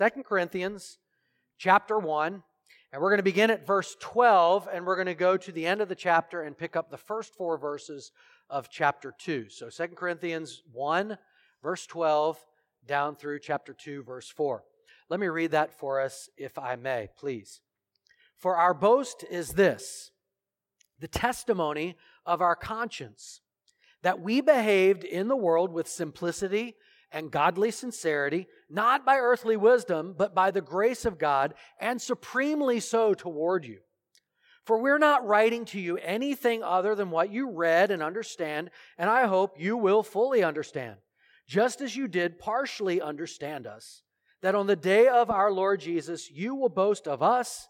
2 Corinthians chapter 1, and we're going to begin at verse 12, and we're going to go to the end of the chapter and pick up the first 4 verses of chapter 2. So 2 Corinthians 1, verse 12, down through chapter 2, verse 4. Let me read that for us, if I may, please. For our boast is this, the testimony of our conscience, that we behaved in the world with simplicity and godly sincerity, not by earthly wisdom, but by the grace of God, and supremely so toward you. For we're not writing to you anything other than what you read and understand, and I hope you will fully understand, just as you did partially understand us, that on the day of our Lord Jesus, you will boast of us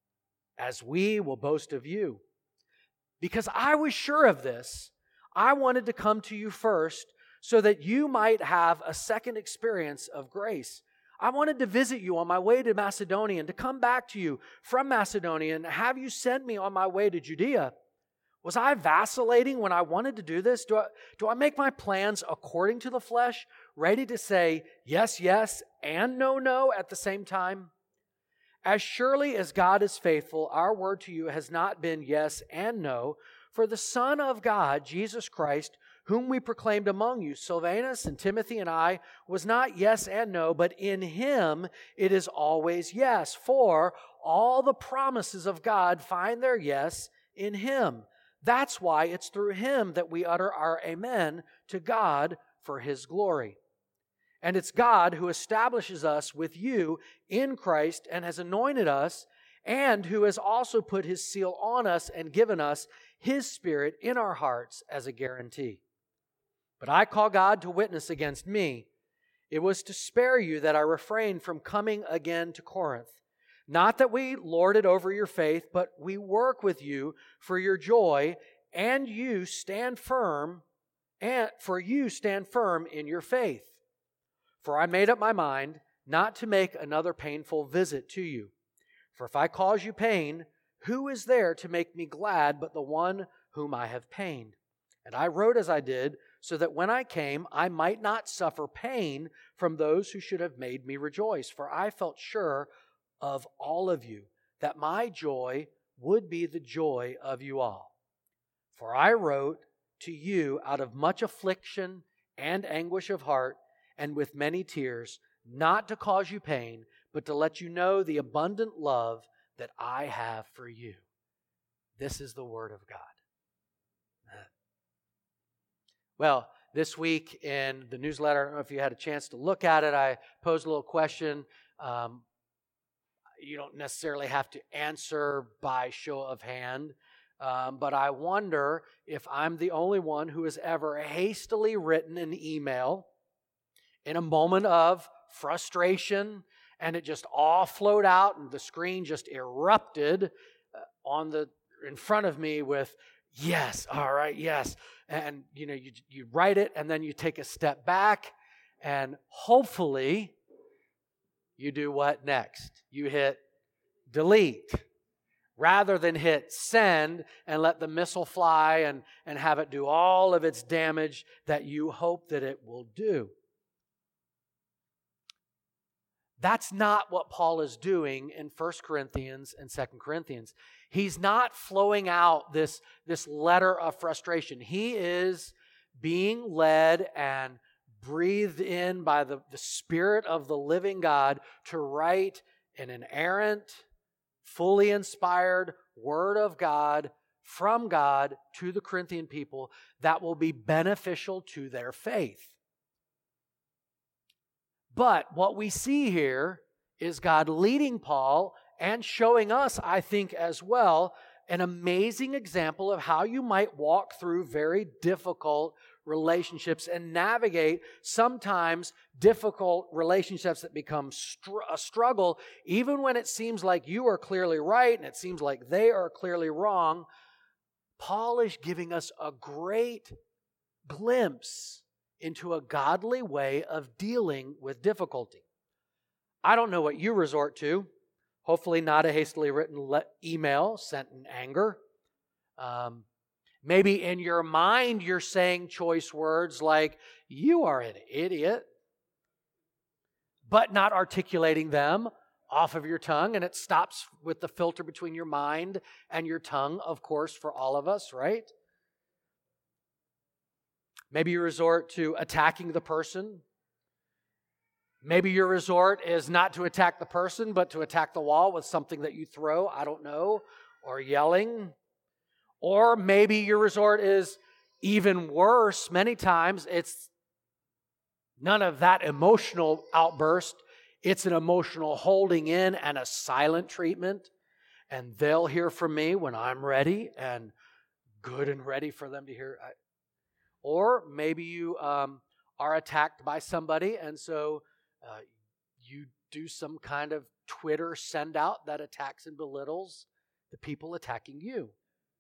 as we will boast of you. Because I was sure of this, I wanted to come to you first so that you might have a second experience of grace. I wanted to visit you on my way to Macedonia and to come back to you from Macedonia and have you sent me on my way to Judea. Was I vacillating when I wanted to do this? Do I make my plans according to the flesh, ready to say yes, yes, and no, no at the same time? As surely as God is faithful, our word to you has not been yes and no, for the Son of God, Jesus Christ, whom we proclaimed among you, Silvanus and Timothy and I, was not yes and no, but in him it is always yes. For all the promises of God find their yes in him. That's why it's through him that we utter our amen to God for his glory. And it's God who establishes us with you in Christ and has anointed us, and who has also put his seal on us and given us his Spirit in our hearts as a guarantee. But I call God to witness against me. It was to spare you that I refrained from coming again to Corinth. Not that we lord it over your faith, but we work with you for your joy, and you stand firm, in your faith. For I made up my mind not to make another painful visit to you. For if I cause you pain, who is there to make me glad but the one whom I have pained? And I wrote as I did, so that when I came, I might not suffer pain from those who should have made me rejoice. For I felt sure of all of you, that my joy would be the joy of you all. For I wrote to you out of much affliction and anguish of heart, and with many tears, not to cause you pain, but to let you know the abundant love that I have for you. This is the word of God. Well, this week in the newsletter, I don't know if you had a chance to look at it, I posed a little question. You don't necessarily have to answer by show of hand, but I wonder if I'm the only one who has ever hastily written an email in a moment of frustration, and it just all flowed out, and the screen just erupted in front of me with, yes, all right, yes. And you write it, and then you take a step back, and hopefully you do what next? You hit delete rather than hit send and let the missile fly and have it do all of its damage that you hope that it will do. That's not what Paul is doing in 1 Corinthians and 2 Corinthians. He's not flowing out this letter of frustration. He is being led and breathed in by the Spirit of the living God to write an inerrant, fully inspired Word of God from God to the Corinthian people that will be beneficial to their faith. But what we see here is God leading Paul and showing us, I think as well, an amazing example of how you might walk through very difficult relationships and navigate sometimes difficult relationships that become a struggle, even when it seems like you are clearly right and it seems like they are clearly wrong. Paul is giving us a great glimpse into a godly way of dealing with difficulty. I don't know what you resort to. Hopefully not a hastily written email sent in anger. Maybe in your mind you're saying choice words like, "You are an idiot." but not articulating them off of your tongue, and it stops with the filter between your mind and your tongue, of course, for all of us, right? Maybe you resort to attacking the person. Maybe your resort is not to attack the person, but to attack the wall with something that you throw, I don't know, or yelling. Or maybe your resort is even worse. Many times it's none of that emotional outburst. It's an emotional holding in and a silent treatment. And they'll hear from me when I'm ready and good and ready for them to hear. Or maybe you are attacked by somebody, and so you do some kind of Twitter send out that attacks and belittles the people attacking you.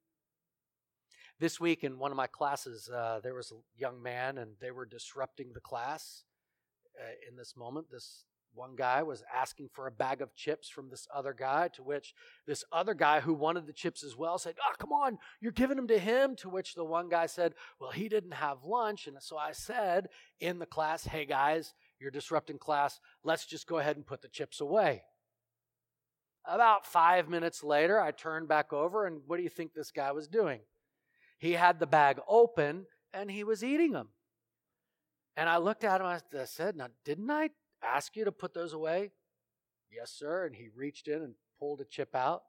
This week in one of my classes, there was a young man, and they were disrupting the class in this moment. This one guy was asking for a bag of chips from this other guy, to which this other guy who wanted the chips as well said, "Oh, come on, you're giving them to him," to which the one guy said, "Well, he didn't have lunch." And so I said in the class, "Hey guys, you're disrupting class. Let's just go ahead and put the chips away." About 5 minutes later, I turned back over, and what do you think this guy was doing? He had the bag open, and he was eating them. And I looked at him, I said, "Now, didn't I ask you to put those away?" "Yes, sir." And he reached in and pulled a chip out.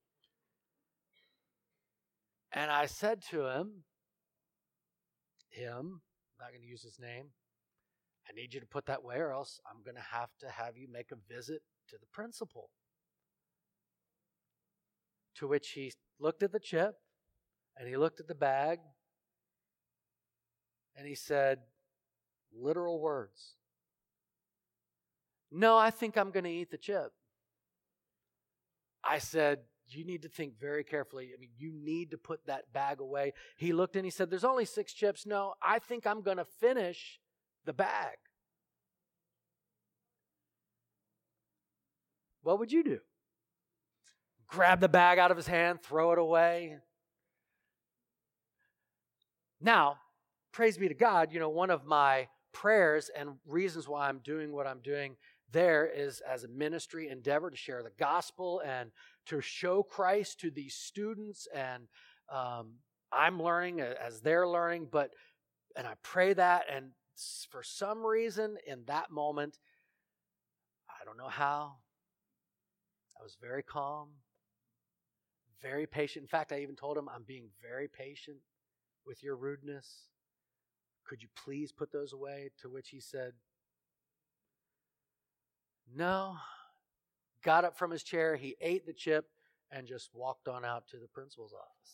And I said to him, I'm not going to use his name, "I need you to put that away, or else I'm going to have you make a visit to the principal." To which he looked at the chip, and he looked at the bag, and he said, literal words, "No, I think I'm going to eat the chip." I said, "You need to think very carefully. I mean, you need to put that bag away." He looked and he said, "There's only 6 chips. No, I think I'm going to finish the bag." What would you do? Grab the bag out of his hand, throw it away? Now, praise be to God, one of my prayers and reasons why I'm doing what I'm doing there is as a ministry endeavor to share the gospel and to show Christ to these students. And I'm learning as they're learning, and I pray that. And for some reason in that moment, I don't know how, I was very calm, very patient. In fact, I even told him, "I'm being very patient with your rudeness. Could you please put those away?" To which he said, "No." Got up from his chair, he ate the chip, and just walked on out to the principal's office.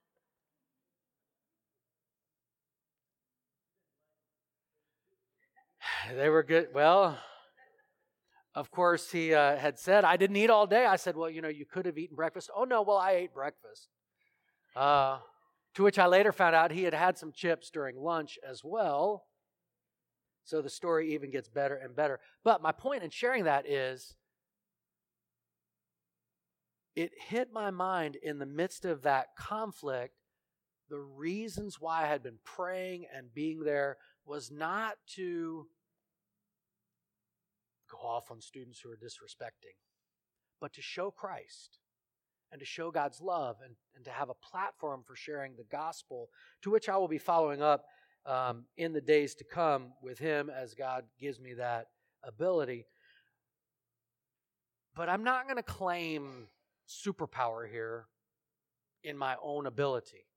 They were good. Well, of course, he had said, "I didn't eat all day." I said, "Well, you could have eaten breakfast." "Oh, no, well, I ate breakfast." To which I later found out he had had some chips during lunch as well. So the story even gets better and better. But my point in sharing that is, it hit my mind in the midst of that conflict. The reasons why I had been praying and being there was not to go off on students who are disrespecting, but to show Christ and to show God's love and to have a platform for sharing the gospel, to which I will be following up in the days to come with him as God gives me that ability. But I'm not going to claim superpower here in my own ability.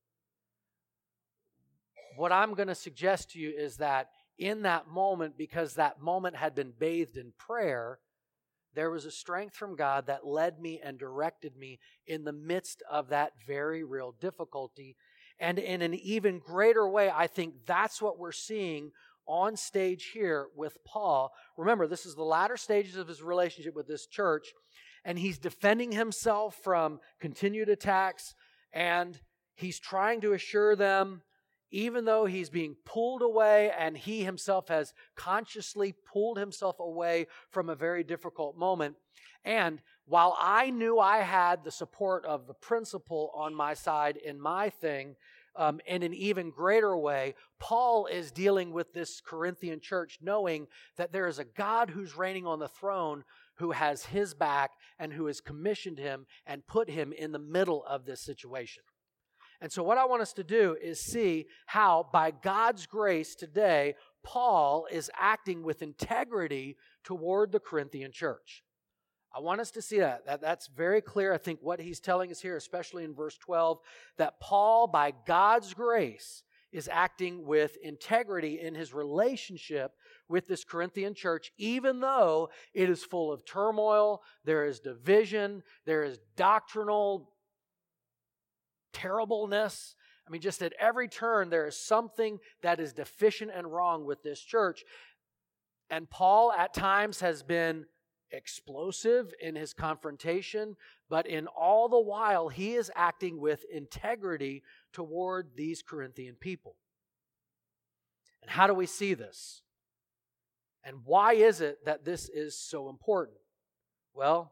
What I'm going to suggest to you is that in that moment, because that moment had been bathed in prayer, there was a strength from God that led me and directed me in the midst of that very real difficulty. And in an even greater way, I think that's what we're seeing on stage here with Paul. Remember, this is the latter stages of his relationship with this church, and he's defending himself from continued attacks, and he's trying to assure them, even though he's being pulled away and he himself has consciously pulled himself away from a very difficult moment. And while I knew I had the support of the principal on my side in my thing, in an even greater way, Paul is dealing with this Corinthian church knowing that there is a God who's reigning on the throne who has his back and who has commissioned him and put him in the middle of this situation. And so what I want us to do is see how, by God's grace today, Paul is acting with integrity toward the Corinthian church. I want us to see that. That's very clear. I think what he's telling us here, especially in verse 12, that Paul, by God's grace, is acting with integrity in his relationship with this Corinthian church, even though it is full of turmoil, there is division, there is doctrinal terribleness. I mean, just at every turn, there is something that is deficient and wrong with this church. And Paul, at times, has been explosive in his confrontation, but in all the while, he is acting with integrity toward these Corinthian people. And how do we see this? And why is it that this is so important? Well,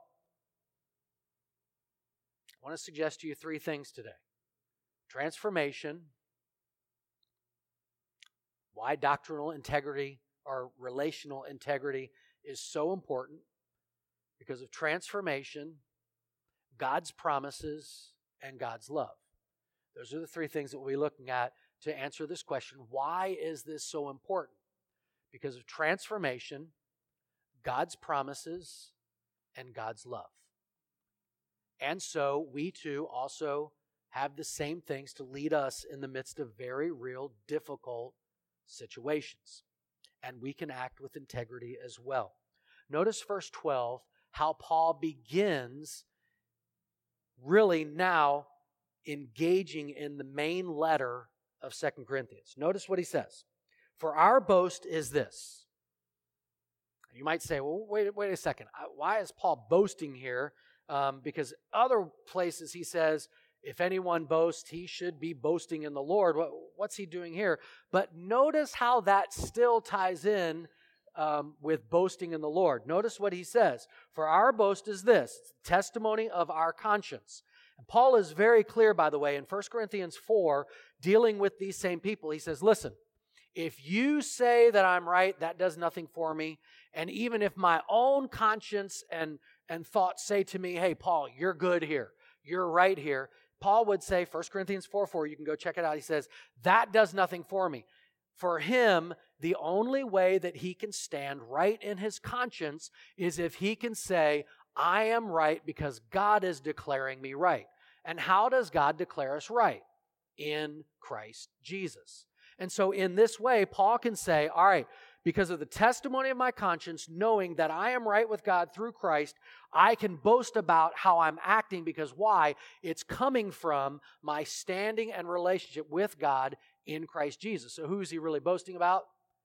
I want to suggest to you three things today. Transformation, why doctrinal integrity or relational integrity is so important. Because of transformation, God's promises, and God's love. Those are the three things that we'll be looking at to answer this question. Why is this so important? Because of transformation, God's promises, and God's love. And so we too also have the same things to lead us in the midst of very real, difficult situations. And we can act with integrity as well. Notice verse 12, how Paul begins really now engaging in the main letter of 2 Corinthians. Notice what he says. For our boast is this. You might say, well, wait a second. Why is Paul boasting here? Because other places he says, if anyone boasts, he should be boasting in the Lord. What's he doing here? But notice how that still ties in with boasting in the Lord. Notice what he says. For our boast is this, it's the testimony of our conscience. And Paul is very clear, by the way, in 1 Corinthians 4, dealing with these same people. He says, listen, if you say that I'm right, that does nothing for me. And even if my own conscience and thoughts say to me, hey, Paul, you're good here. You're right here. Paul would say, 1 Corinthians 4:4, you can go check it out. He says, that does nothing for me. For him, the only way that he can stand right in his conscience is if he can say, I am right because God is declaring me right. And how does God declare us right? In Christ Jesus. And so in this way, Paul can say, all right, because of the testimony of my conscience, knowing that I am right with God through Christ, I can boast about how I'm acting because why? It's coming from my standing and relationship with God in Christ Jesus. So who is he really boasting about?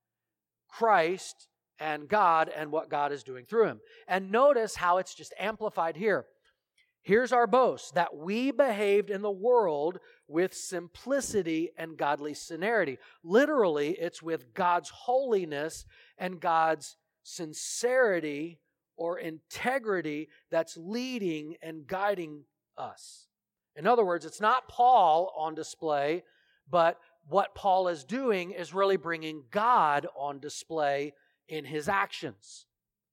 Christ and God and what God is doing through him. And notice how it's just amplified here. Here's our boast, that we behaved in the world with simplicity and godly sincerity. Literally, it's with God's holiness and God's sincerity or integrity that's leading and guiding us. In other words, it's not Paul on display, but what Paul is doing is really bringing God on display in his actions.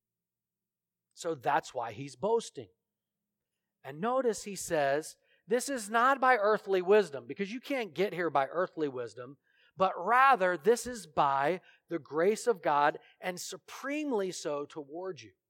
So that's why he's boasting. And notice he says, this is not by earthly wisdom, because you can't get here by earthly wisdom, but rather this is by the grace of God, and supremely so toward you.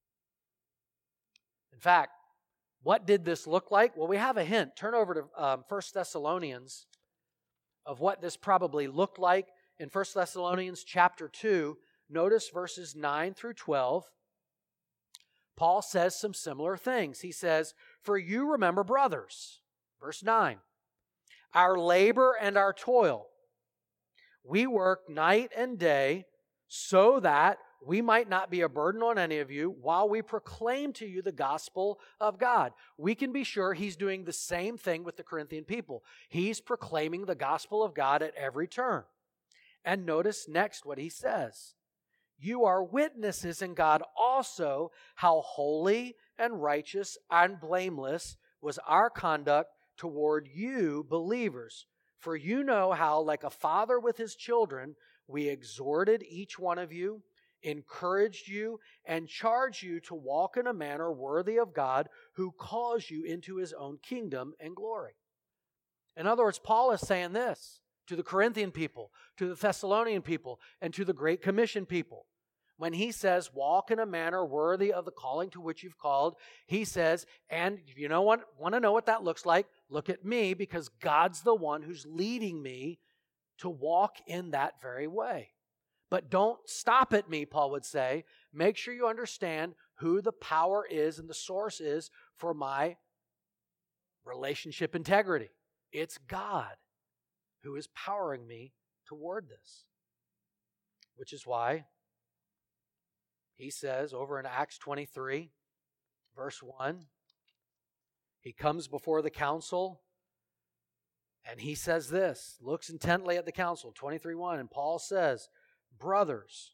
In fact, what did this look like? Well, we have a hint. Turn over to 1 Thessalonians of what this probably looked like. In 1 Thessalonians chapter 2, notice verses 9 through 12. Paul says some similar things. He says, for you remember, brothers, verse 9, our labor and our toil. We work night and day so that we might not be a burden on any of you while we proclaim to you the gospel of God. We can be sure he's doing the same thing with the Corinthian people. He's proclaiming the gospel of God at every turn. And notice next what he says. You are witnesses in God also how holy and righteous and blameless was our conduct toward you believers. For you know how, like a father with his children, we exhorted each one of you, encouraged you, and charged you to walk in a manner worthy of God, who calls you into his own kingdom and glory. In other words, Paul is saying this to the Corinthian people, to the Thessalonian people, and to the Great Commission people. When he says, walk in a manner worthy of the calling to which you've called, he says, and if you want to know what that looks like, look at me, because God's the one who's leading me to walk in that very way. But don't stop at me, Paul would say. Make sure you understand who the power is and the source is for my relationship integrity. It's God who is powering me toward this. Which is why he says over in Acts 23, verse 1, he comes before the council and he says this, looks intently at the council, 23:1, and Paul says, brothers,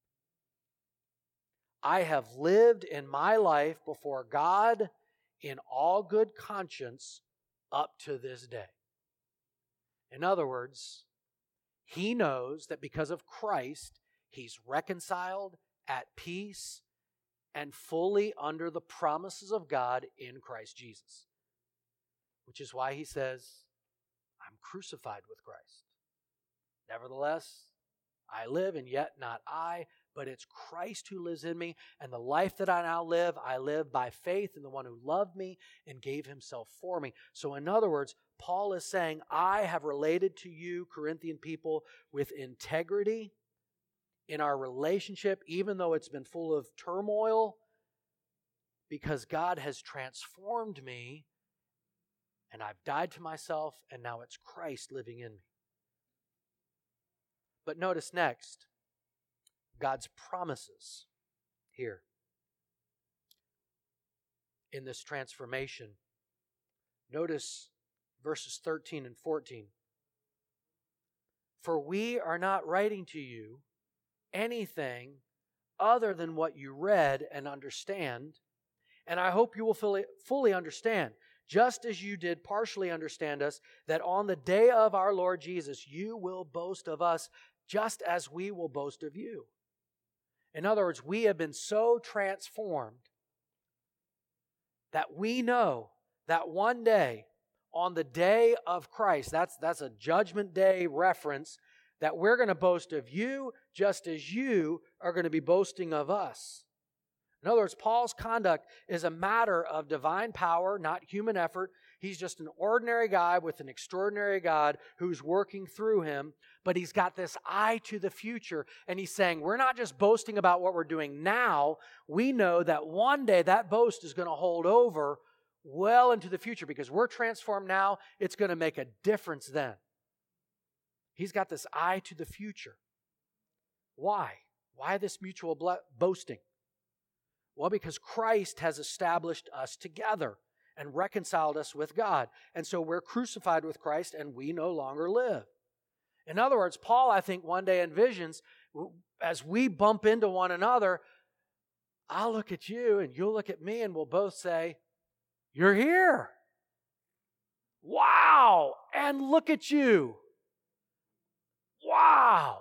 I have lived in my life before God in all good conscience up to this day. In other words, he knows that because of Christ, he's reconciled, at peace, and fully under the promises of God in Christ Jesus. Which is why he says, I'm crucified with Christ. Nevertheless, I live, and yet not I, but it's Christ who lives in me, and the life that I now live, I live by faith in the one who loved me and gave himself for me. So in other words, Paul is saying, I have related to you, Corinthian people, with integrity in our relationship, even though it's been full of turmoil, because God has transformed me, and I've died to myself, and now it's Christ living in me. But notice next, God's promises here in this transformation. Notice verses 13 and 14. For we are not writing to you anything other than what you read and understand, and I hope you will fully understand, just as you did partially understand us, that on the day of our Lord Jesus you will boast of us just as we will boast of you. In other words, we have been so transformed that we know that one day, on the day of Christ, that's a judgment day reference, that we're going to boast of you just as you are going to be boasting of us. In other words, Paul's conduct is a matter of divine power, not human effort. He's just an ordinary guy with an extraordinary God who's working through him, but he's got this eye to the future, and he's saying, we're not just boasting about what we're doing now. We know that one day that boast is going to hold over well into the future, because we're transformed now. It's going to make a difference then. He's got this eye to the future. Why? Why this mutual boasting? Well, because Christ has established us together and reconciled us with God. And so we're crucified with Christ and we no longer live. In other words, Paul, I think, one day envisions, as we bump into one another, I'll look at you and you'll look at me and we'll both say, you're here. Wow. And look at you. Wow.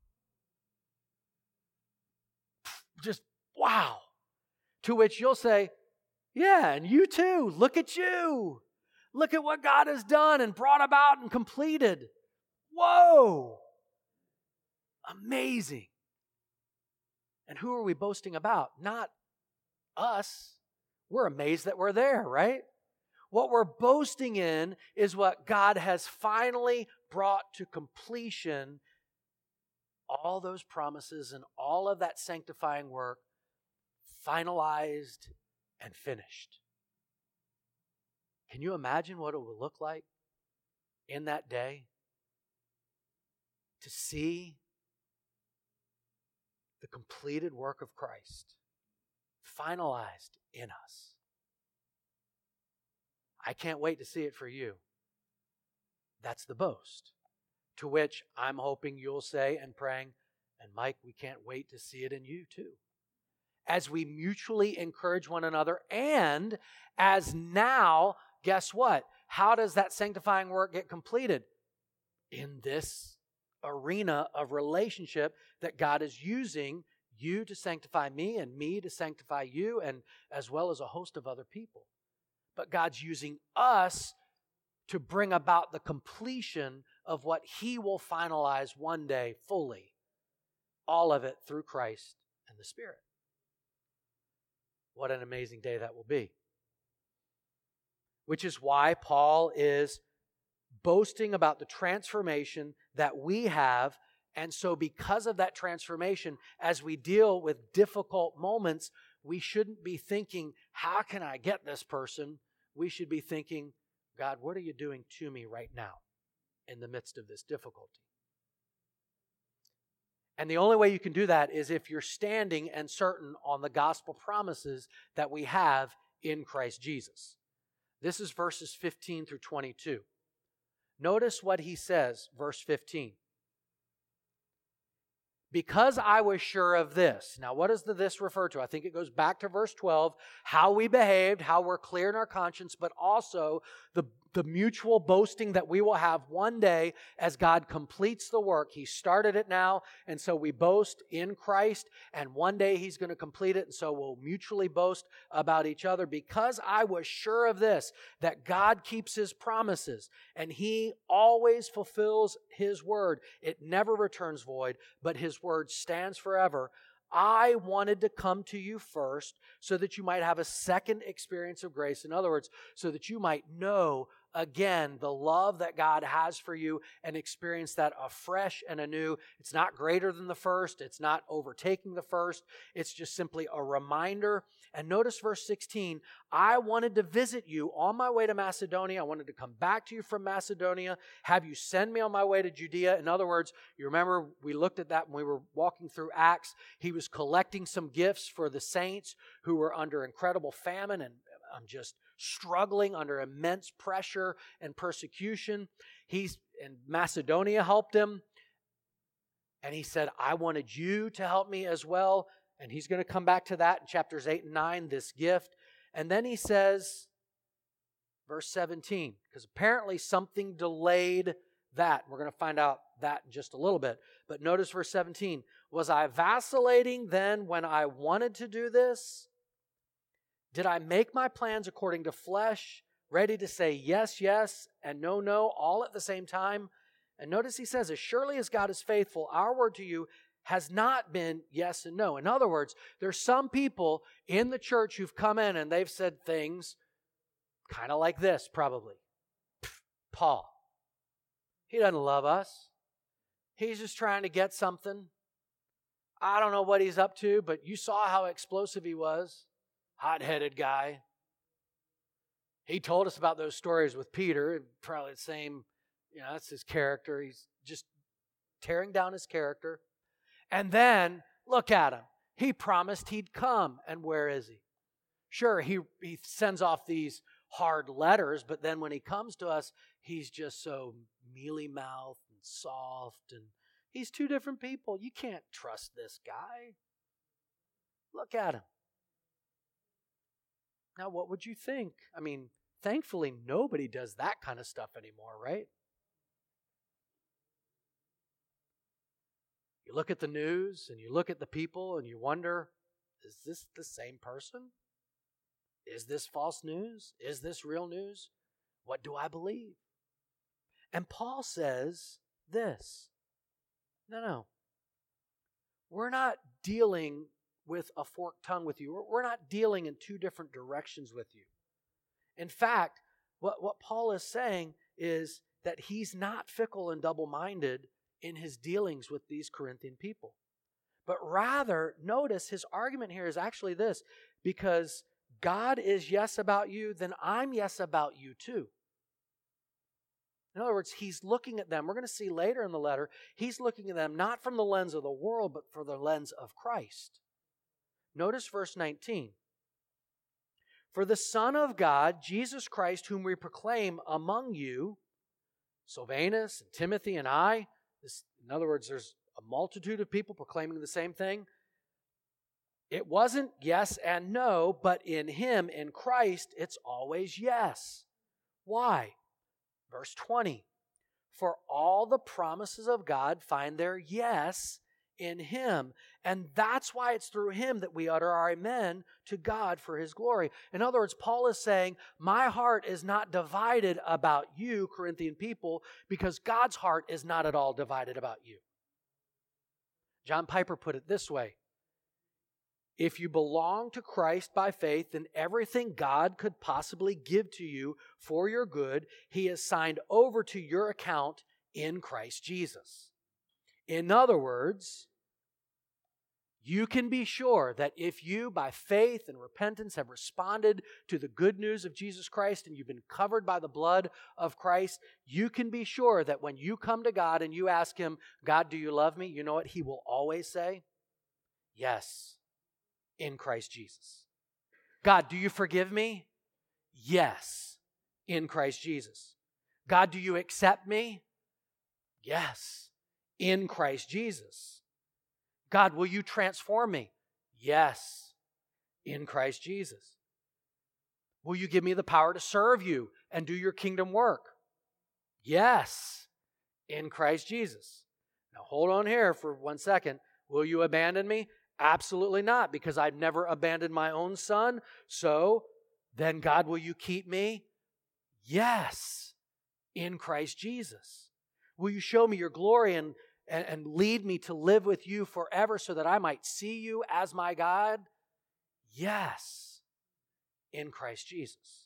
Just wow. To which you'll say, yeah, and you too. Look at you. Look at what God has done and brought about and completed. Whoa. Amazing. And who are we boasting about? Not us. We're amazed that we're there, right? What we're boasting in is what God has finally brought to completion. All those promises and all of that sanctifying work finalized and finished. Can you imagine what it will look like in that day to see the completed work of Christ finalized in us? I can't wait to see it for you. That's the boast. To which I'm hoping you'll say and praying, and Mike, we can't wait to see it in you too. As we mutually encourage one another, and as now, guess what? How does that sanctifying work get completed? in this arena of relationship that God is using you to sanctify me and me to sanctify you, and as well as a host of other people. But God's using us to bring about the completion of what He will finalize one day fully. All of it through Christ and the Spirit. What an amazing day that will be. Which is why Paul is boasting about the transformation that we have. And so because of that transformation, as we deal with difficult moments, we shouldn't be thinking, how can I get this person? We should be thinking, God, what are you doing to me right now in the midst of this difficulty? And the only way you can do that is if you're standing and certain on the gospel promises that we have in Christ Jesus. This is verses 15 through 22. Notice what he says, verse 15. Because I was sure of this. Now, what does this refer to? I think it goes back to verse 12, how we behaved, how we're clear in our conscience, but also the mutual boasting that we will have one day as God completes the work. He started it now, and so we boast in Christ, and one day He's going to complete it, and so we'll mutually boast about each other. Because I was sure of this, that God keeps His promises, and He always fulfills His word. It never returns void, but His word stands forever. I wanted to come to you first so that you might have a second experience of grace. In other words, so that you might know again the love that God has for you and experience that afresh and anew. It's not greater than the first. It's not overtaking the first. It's just simply a reminder. And notice verse 16, I wanted to visit you on my way to Macedonia. I wanted to come back to you from Macedonia, have you send me on my way to Judea. In other words, you remember we looked at that when we were walking through Acts. He was collecting some gifts for the saints who were under incredible famine and just struggling under immense pressure and persecution. And Macedonia helped him. And he said, I wanted you to help me as well. And he's going to come back to that in chapters 8 and 9, this gift. And then he says, verse 17, because apparently something delayed that. We're going to find out that in just a little bit. But notice verse 17. Was I vacillating then when I wanted to do this? Did I make my plans according to flesh, ready to say yes, yes, and no, no, all at the same time? And notice he says, as surely as God is faithful, our word to you has not been yes and no. In other words, there's some people in the church who've come in and they've said things kind of like this, probably. Paul, he doesn't love us. He's just trying to get something. I don't know what he's up to, but you saw how explosive he was. Hot-headed guy. He told us about those stories with Peter, probably the same, that's his character. He's just tearing down his character. And then, look at him. He promised he'd come, and where is he? Sure, he sends off these hard letters, but then when he comes to us, he's just so mealy-mouthed and soft, and he's two different people. You can't trust this guy. Look at him. Now, what would you think? I mean, thankfully, nobody does that kind of stuff anymore, right? You look at the news and you look at the people and you wonder, is this the same person? Is this false news? Is this real news? What do I believe? And Paul says this. No. We're not dealing with a forked tongue with you. We're not dealing in two different directions with you. In fact, what Paul is saying is that he's not fickle and double-minded in his dealings with these Corinthian people. But rather, notice his argument here is actually this: because God is yes about you, then I'm yes about you too. In other words, he's looking at them. We're going to see later in the letter, he's looking at them not from the lens of the world, but from the lens of Christ. Notice verse 19. For the Son of God, Jesus Christ, whom we proclaim among you, Silvanus and Timothy and I, in other words, there's a multitude of people proclaiming the same thing. It wasn't yes and no, but in Him, in Christ, it's always yes. Why? Verse 20. For all the promises of God find their yes in Him. And that's why it's through Him that we utter our amen to God for His glory. In other words, Paul is saying, my heart is not divided about you, Corinthian people, because God's heart is not at all divided about you. John Piper put it this way: if you belong to Christ by faith, then everything God could possibly give to you for your good, He has signed over to your account in Christ Jesus. In other words, you can be sure that if you, by faith and repentance, have responded to the good news of Jesus Christ and you've been covered by the blood of Christ, you can be sure that when you come to God and you ask Him, God, do you love me? You know what He will always say? Yes, in Christ Jesus. God, do you forgive me? Yes, in Christ Jesus. God, do you accept me? Yes, in Christ Jesus. God, will you transform me? Yes, in Christ Jesus. Will you give me the power to serve you and do your kingdom work? Yes, in Christ Jesus. Now hold on here for 1 second. Will you abandon me? Absolutely not, because I've never abandoned my own son. So then, God, will you keep me? Yes, in Christ Jesus. Will you show me your glory and lead me to live with you forever so that I might see you as my God? Yes, in Christ Jesus.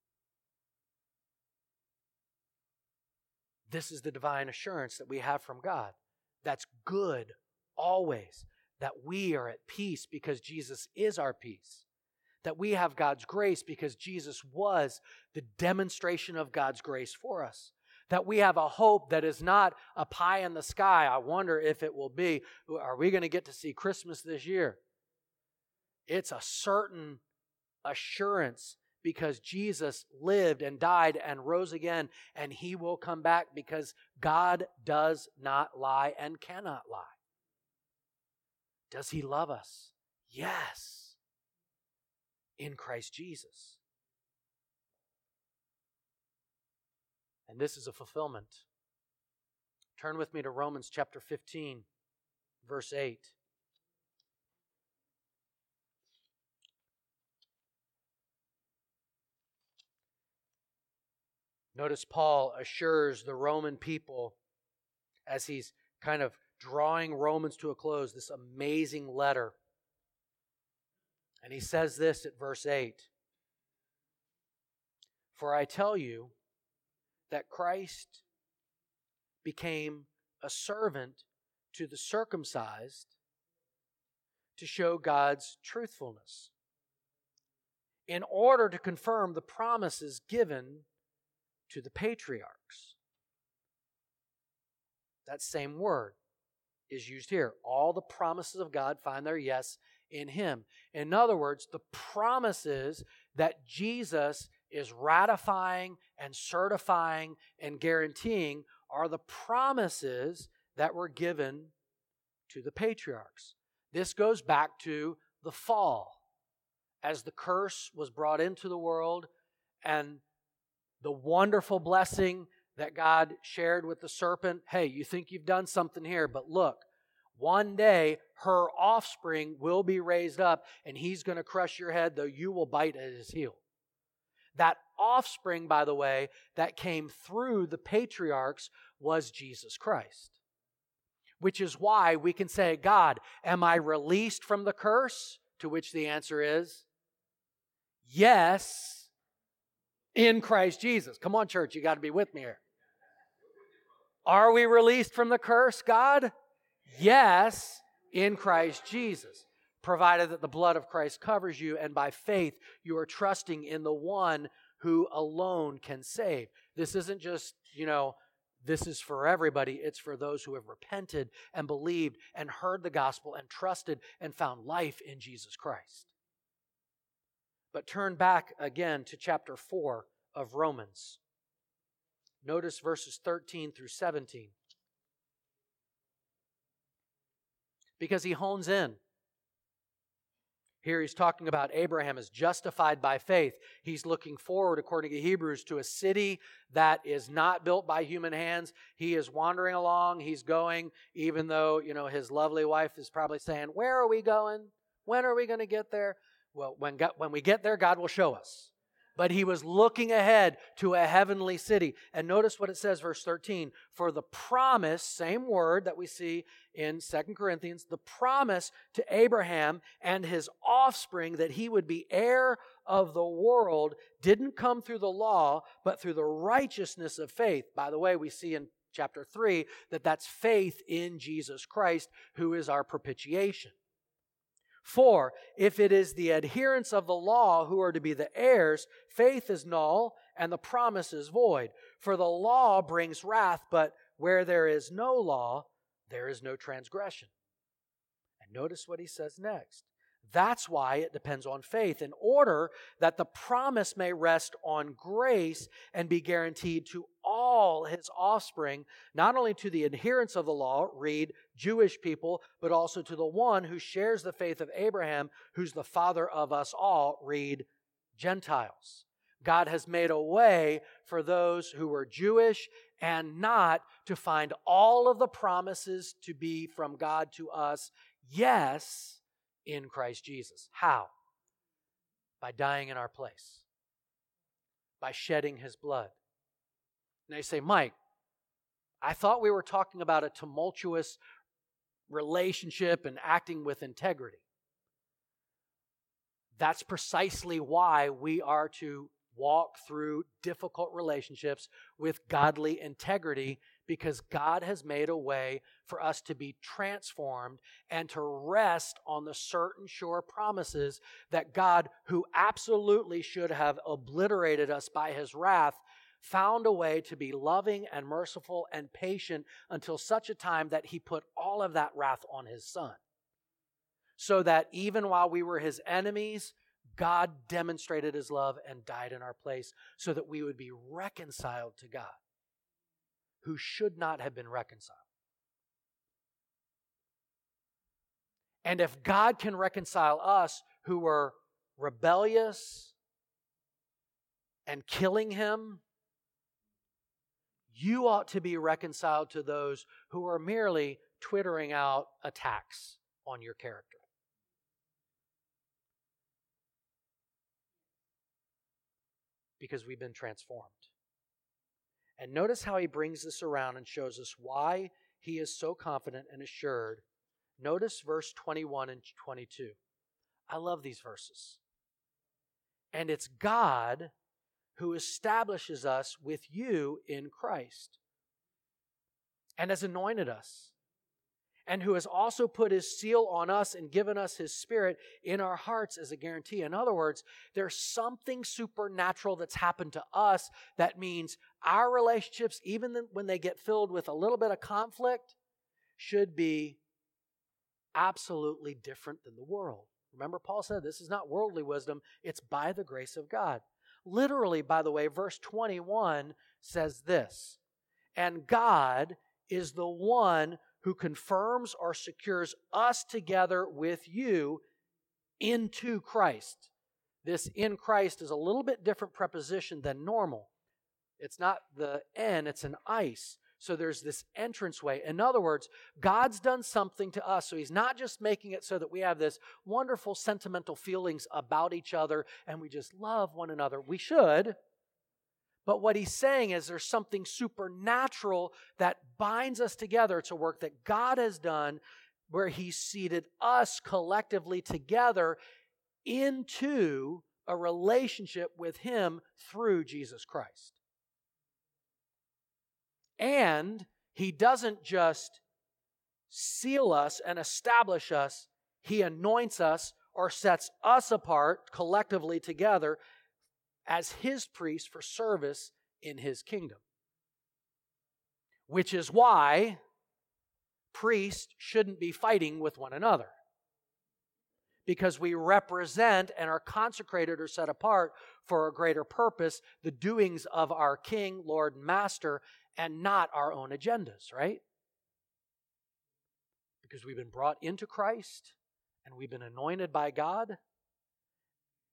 This is the divine assurance that we have from God. That's good always. That we are at peace because Jesus is our peace. That we have God's grace because Jesus was the demonstration of God's grace for us. That we have a hope that is not a pie in the sky. I wonder if it will be. Are we going to get to see Christmas this year? It's a certain assurance because Jesus lived and died and rose again, and He will come back because God does not lie and cannot lie. Does He love us? Yes, in Christ Jesus. And this is a fulfillment. Turn with me to Romans chapter 15, verse 8. Notice Paul assures the Roman people as he's kind of drawing Romans to a close, this amazing letter. And he says this at verse 8. For I tell you that Christ became a servant to the circumcised to show God's truthfulness, in order to confirm the promises given to the patriarchs. That same word is used here. All the promises of God find their yes in Him. In other words, the promises that Jesus is ratifying and certifying and guaranteeing are the promises that were given to the patriarchs. This goes back to the fall, as the curse was brought into the world and the wonderful blessing that God shared with the serpent. Hey, you think you've done something here, but look, one day her offspring will be raised up and he's going to crush your head, though you will bite at his heel. That offspring, by the way, that came through the patriarchs was Jesus Christ. Which is why we can say, God, am I released from the curse? To which the answer is, yes, in Christ Jesus. Come on, church, you got to be with me here. Are we released from the curse, God? Yes, in Christ Jesus. Provided that the blood of Christ covers you, and by faith you are trusting in the one who alone can save. This isn't just, this is for everybody. It's for those who have repented and believed and heard the gospel and trusted and found life in Jesus Christ. But turn back again to chapter 4 of Romans. Notice verses 13 through 17. Because he hones in. Here he's talking about Abraham as justified by faith. He's looking forward, according to Hebrews, to a city that is not built by human hands. He is wandering along. He's going, even though, his lovely wife is probably saying, "Where are we going? When are we going to get there?" Well, when we get there, God will show us. But he was looking ahead to a heavenly city. And notice what it says, verse 13. For the promise, same word that we see in 2 Corinthians, the promise to Abraham and his offspring that he would be heir of the world didn't come through the law, but through the righteousness of faith. By the way, we see in chapter 3 that that's faith in Jesus Christ, who is our propitiation. For if it is the adherents of the law who are to be the heirs, faith is null and the promise is void. For the law brings wrath, but where there is no law, there is no transgression. And notice what he says next. That's why it depends on faith, in order that the promise may rest on grace and be guaranteed to all his offspring, not only to the adherents of the law, read Jewish people, but also to the one who shares the faith of Abraham, who's the father of us all, read Gentiles. God has made a way for those who were Jewish and not to find all of the promises to be from God to us, yes, in Christ Jesus. How? By dying in our place. By shedding his blood. Now you say, "Mike, I thought we were talking about a tumultuous relationship and acting with integrity." That's precisely why we are to walk through difficult relationships with godly integrity, because God has made a way for us to be transformed and to rest on the certain sure promises that God, who absolutely should have obliterated us by his wrath, found a way to be loving and merciful and patient until such a time that he put all of that wrath on his Son. So that even while we were his enemies, God demonstrated his love and died in our place so that we would be reconciled to God, who should not have been reconciled. And if God can reconcile us who were rebellious and killing him, you ought to be reconciled to those who are merely twittering out attacks on your character. Because we've been transformed. And notice how he brings this around and shows us why he is so confident and assured. Notice verse 21 and 22. I love these verses. And it's God who establishes us with you in Christ and has anointed us, and who has also put his seal on us and given us his Spirit in our hearts as a guarantee. In other words, there's something supernatural that's happened to us that means our relationships, even when they get filled with a little bit of conflict, should be absolutely different than the world. Remember, Paul said this is not worldly wisdom, it's by the grace of God. Literally, by the way, verse 21 says this, and God is the one who confirms or secures us together with you into Christ. This in Christ is a little bit different preposition than normal. It's not the N, it's an ice. So there's this entranceway. In other words, God's done something to us. So he's not just making it so that we have this wonderful sentimental feelings about each other and we just love one another. We should. But what he's saying is there's something supernatural that binds us together. It's a work that God has done where he's seated us collectively together into a relationship with him through Jesus Christ. And he doesn't just seal us and establish us, he anoints us or sets us apart collectively together as his priest for service in his kingdom. Which is why priests shouldn't be fighting with one another. Because we represent and are consecrated or set apart for a greater purpose, the doings of our King, Lord, and Master, and not our own agendas, right? Because we've been brought into Christ and we've been anointed by God.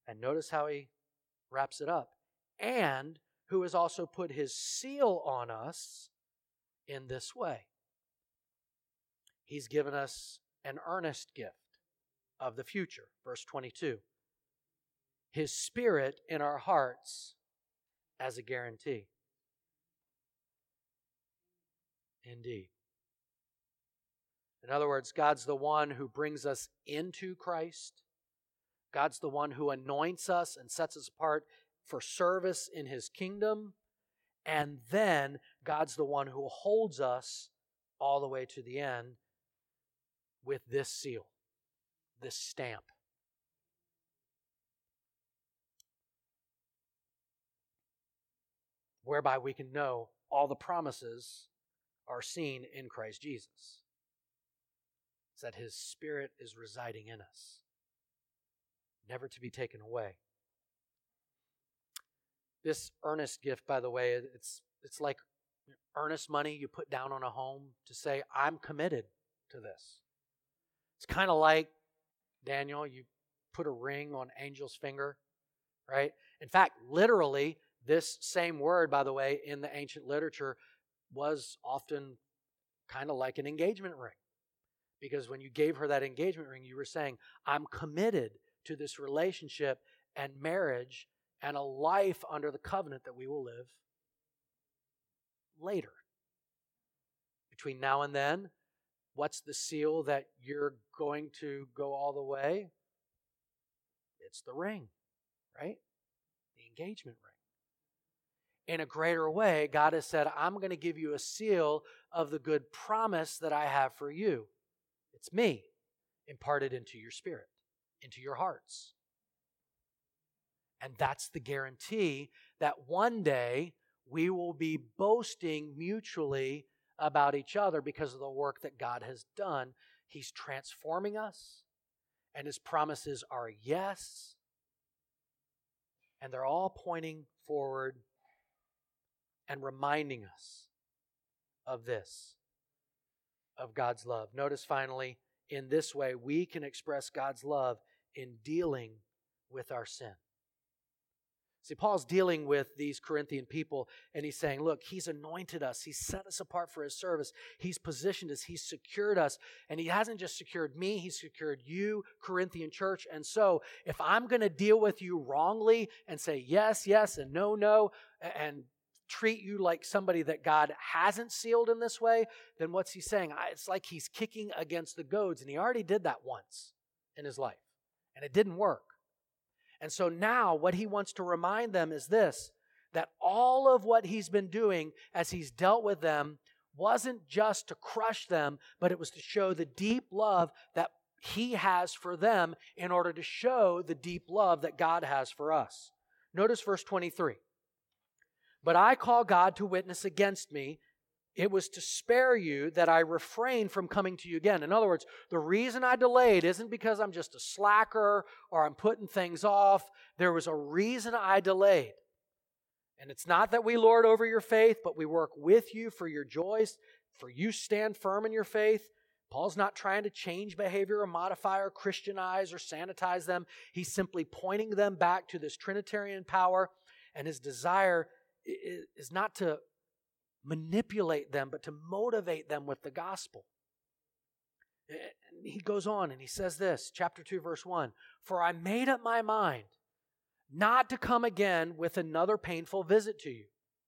And notice how he wraps it up. And who has also put his seal on us in this way. He's given us an earnest gift of the future. Verse 22. His Spirit in our hearts as a guarantee. Indeed. In other words, God's the one who brings us into Christ. God's the one who anoints us and sets us apart for service in His kingdom. And then God's the one who holds us all the way to the end with this seal, this stamp. Whereby we can know all the promises are seen in Christ Jesus. It's that His Spirit is residing in us, never to be taken away. This earnest gift, by the way, it's like earnest money you put down on a home to say, I'm committed to this. It's kind of like, Daniel, you put a ring on Angel's finger, right? In fact, literally, this same word, by the way, in the ancient literature was often kind of like an engagement ring. Because when you gave her that engagement ring, you were saying, I'm committed to this relationship and marriage and a life under the covenant that we will live later. Between now and then, what's the seal that you're going to go all the way? It's the ring, right? The engagement ring. In a greater way, God has said, I'm going to give you a seal of the good promise that I have for you. It's me, imparted into your spirit, into your hearts. And that's the guarantee that one day we will be boasting mutually about each other because of the work that God has done. He's transforming us, and His promises are yes, and they're all pointing forward and reminding us of this, of God's love. Notice finally, in this way, we can express God's love in dealing with our sin. See, Paul's dealing with these Corinthian people, and he's saying, look, He's anointed us. He's set us apart for His service. He's positioned us. He's secured us. And He hasn't just secured me, He's secured you, Corinthian church. And so if I'm going to deal with you wrongly and say yes, yes, and no, no, and treat you like somebody that God hasn't sealed in this way, then what's he saying? It's like he's kicking against the goads, and he already did that once in his life, and it didn't work. And so now what he wants to remind them is this, that all of what he's been doing as he's dealt with them wasn't just to crush them, but it was to show the deep love that he has for them in order to show the deep love that God has for us. Notice verse 23. But I call God to witness against me. It was to spare you that I refrained from coming to you again. In other words, the reason I delayed isn't because I'm just a slacker or I'm putting things off. There was a reason I delayed. And it's not that we lord over your faith, but we work with you for your joys, for you stand firm in your faith. Paul's not trying to change behavior or modify or Christianize or sanitize them. He's simply pointing them back to this Trinitarian power, and his desire is not to manipulate them, but to motivate them with the gospel. And he goes on and he says this, chapter 2, verse 1, "For I made up my mind not to come again with another painful visit to you.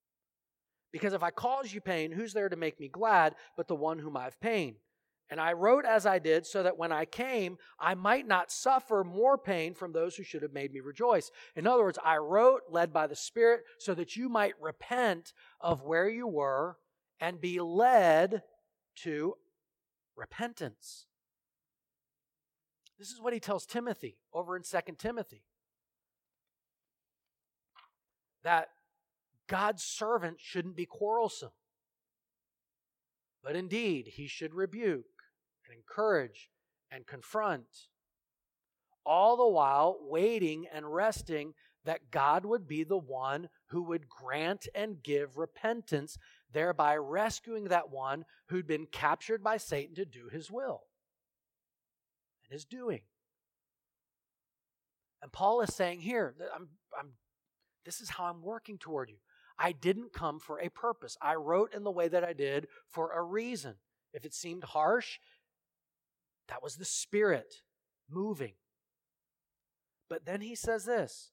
Because if I cause you pain, who's there to make me glad but the one whom I've pained? And I wrote as I did so that when I came, I might not suffer more pain from those who should have made me rejoice." In other words, I wrote, led by the Spirit, so that you might repent of where you were and be led to repentance. This is what he tells Timothy over in 2 Timothy. That God's servant shouldn't be quarrelsome. But indeed, he should rebuke and encourage and confront, all the while waiting and resting that God would be the one who would grant and give repentance, thereby rescuing that one who'd been captured by Satan to do his will and his doing. And Paul is saying here, that this is how I'm working toward you. I didn't come for a purpose. I wrote in the way that I did for a reason. If it seemed harsh, that was the Spirit moving. But then he says this,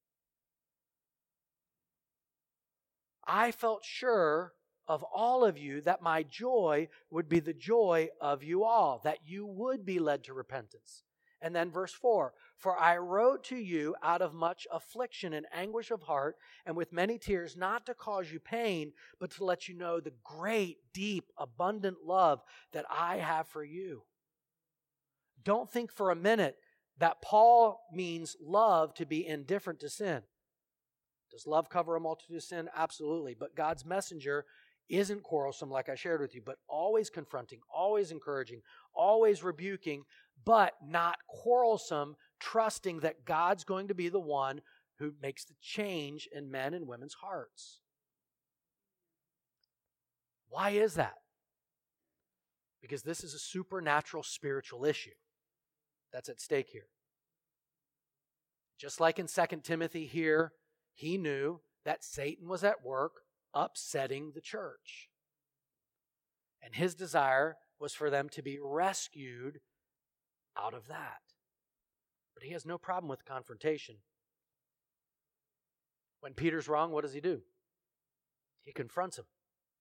I felt sure of all of you that my joy would be the joy of you all, that you would be led to repentance. And then verse 4, for I wrote to you out of much affliction and anguish of heart and with many tears, not to cause you pain, but to let you know the great, deep, abundant love that I have for you. Don't think for a minute that Paul means love to be indifferent to sin. Does love cover a multitude of sin? Absolutely. But God's messenger isn't quarrelsome like I shared with you, but always confronting, always encouraging, always rebuking, but not quarrelsome, trusting that God's going to be the one who makes the change in men and women's hearts. Why is that? Because this is a supernatural spiritual issue that's at stake here. Just like in 2 Timothy here, he knew that Satan was at work upsetting the church. And his desire was for them to be rescued out of that. But he has no problem with confrontation. When Peter's wrong, what does he do? He confronts him.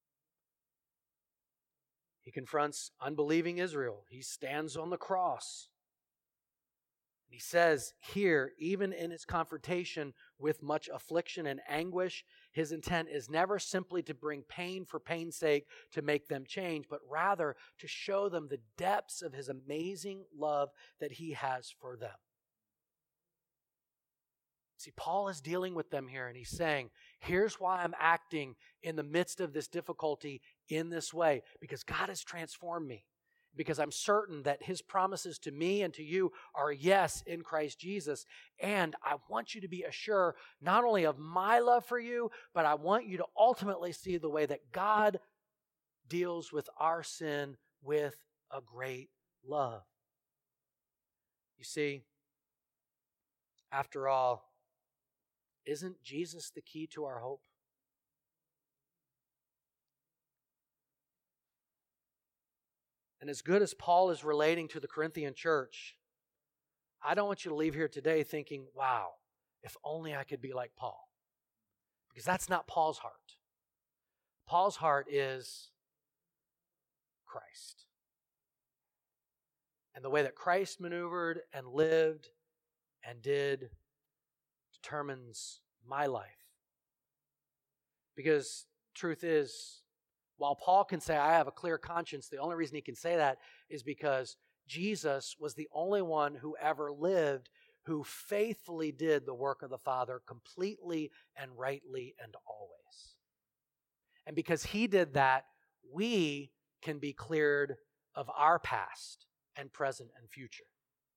He confronts unbelieving Israel. He stands on the cross. He says here, even in his confrontation with much affliction and anguish, his intent is never simply to bring pain for pain's sake to make them change, but rather to show them the depths of his amazing love that he has for them. See, Paul is dealing with them here, and he's saying, here's why I'm acting in the midst of this difficulty in this way, because God has transformed me. Because I'm certain that his promises to me and to you are yes in Christ Jesus. And I want you to be assured not only of my love for you, but I want you to ultimately see the way that God deals with our sin with a great love. You see, after all, isn't Jesus the key to our hope? And as good as Paul is relating to the Corinthian church, I don't want you to leave here today thinking, wow, if only I could be like Paul. Because that's not Paul's heart. Paul's heart is Christ. And the way that Christ maneuvered and lived and did determines my life. Because truth is, while Paul can say, I have a clear conscience, the only reason he can say that is because Jesus was the only one who ever lived who faithfully did the work of the Father completely and rightly and always. And because he did that, we can be cleared of our past and present and future.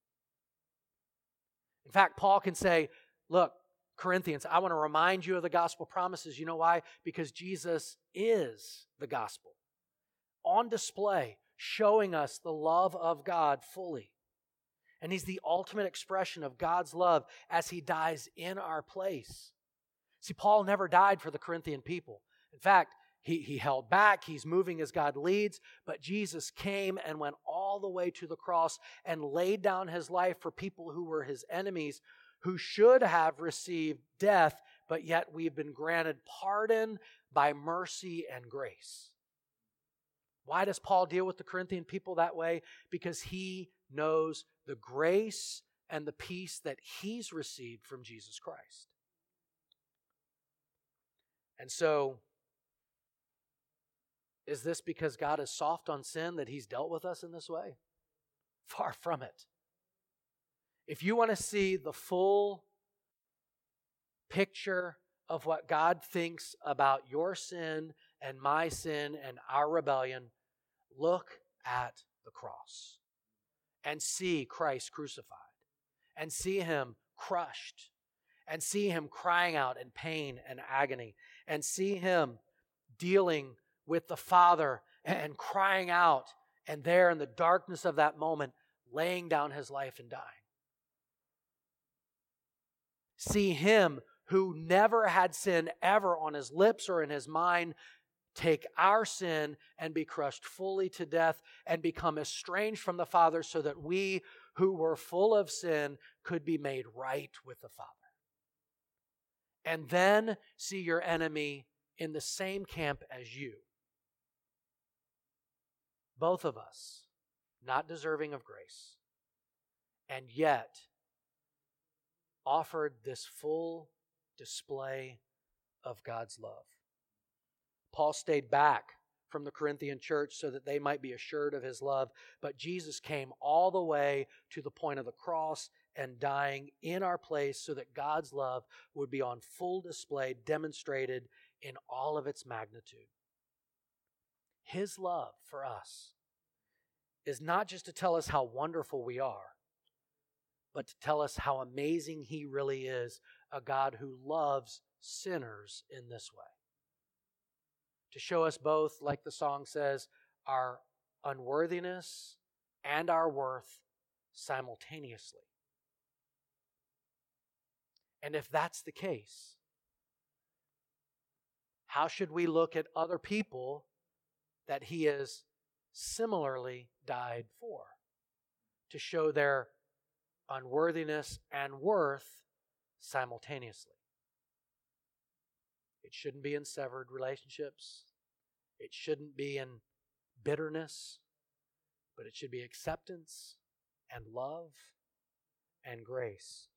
In fact, Paul can say, look, Corinthians, I want to remind you of the gospel promises. You know why? Because Jesus is the gospel on display, showing us the love of God fully. And he's the ultimate expression of God's love as he dies in our place. See, Paul never died for the Corinthian people. In fact, he held back. He's moving as God leads. But Jesus came and went all the way to the cross and laid down his life for people who were his enemies, who should have received death, but yet we've been granted pardon by mercy and grace. Why does Paul deal with the Corinthian people that way? Because he knows the grace and the peace that he's received from Jesus Christ. And so, is this because God is soft on sin that he's dealt with us in this way? Far from it. If you want to see the full picture of what God thinks about your sin and my sin and our rebellion, look at the cross and see Christ crucified and see him crushed and see him crying out in pain and agony and see him dealing with the Father and crying out, and there in the darkness of that moment laying down his life and dying. See Him who never had sin ever on His lips or in His mind take our sin and be crushed fully to death and become estranged from the Father so that we who were full of sin could be made right with the Father. And then see your enemy in the same camp as you. Both of us, not deserving of grace, and yet offered this full display of God's love. Paul stayed back from the Corinthian church so that they might be assured of his love, but Jesus came all the way to the point of the cross and dying in our place so that God's love would be on full display, demonstrated in all of its magnitude. His love for us is not just to tell us how wonderful we are, but to tell us how amazing He really is, a God who loves sinners in this way. To show us both, like the song says, our unworthiness and our worth simultaneously. And if that's the case, how should we look at other people that He has similarly died for? To show their unworthiness and worth simultaneously. It shouldn't be in severed relationships. It shouldn't be in bitterness, but it should be acceptance and love and grace.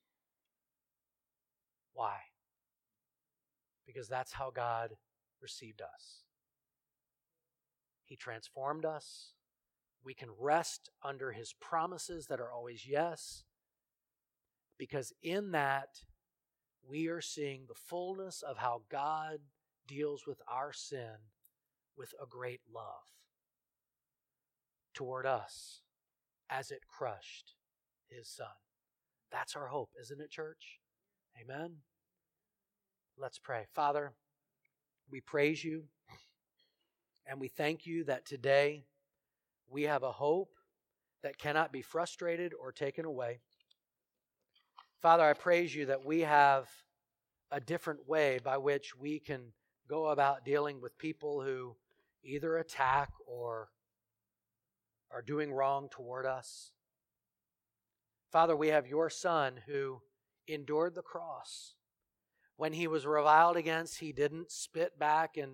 Why? Because that's how God received us. He transformed us. We can rest under His promises that are always yes, because in that we are seeing the fullness of how God deals with our sin with a great love toward us as it crushed His Son. That's our hope, isn't it, church? Amen? Let's pray. Father, we praise You and we thank You that today we have a hope that cannot be frustrated or taken away. Father, I praise You that we have a different way by which we can go about dealing with people who either attack or are doing wrong toward us. Father, we have Your Son who endured the cross. When He was reviled against, He didn't spit back and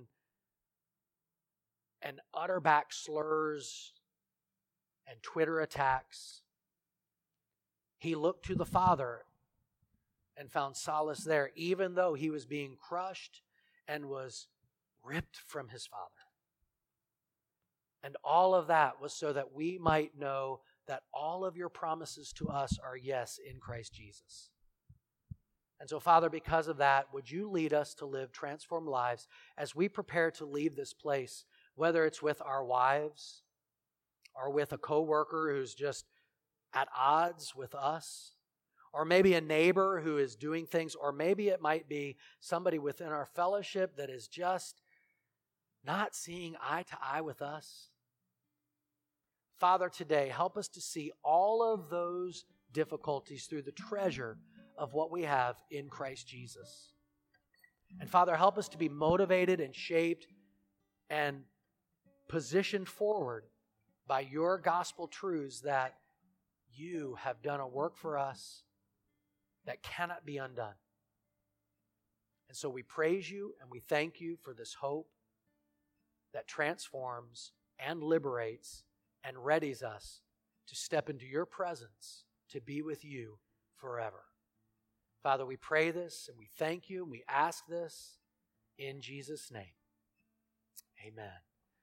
utter back slurs and Twitter attacks. He looked to the Father and found solace there, even though He was being crushed and was ripped from His Father. And all of that was so that we might know that all of Your promises to us are yes in Christ Jesus. And so, Father, because of that, would You lead us to live transformed lives as we prepare to leave this place, whether it's with our wives or with a coworker who's just at odds with us, or maybe a neighbor who is doing things, or maybe it might be somebody within our fellowship that is just not seeing eye to eye with us. Father, today, help us to see all of those difficulties through the treasure of what we have in Christ Jesus. And Father, help us to be motivated and shaped and positioned forward by Your gospel truths that You have done a work for us that cannot be undone. And so we praise You and we thank You for this hope that transforms and liberates and readies us to step into Your presence to be with You forever. Father, we pray this and we thank You and we ask this in Jesus' name. Amen.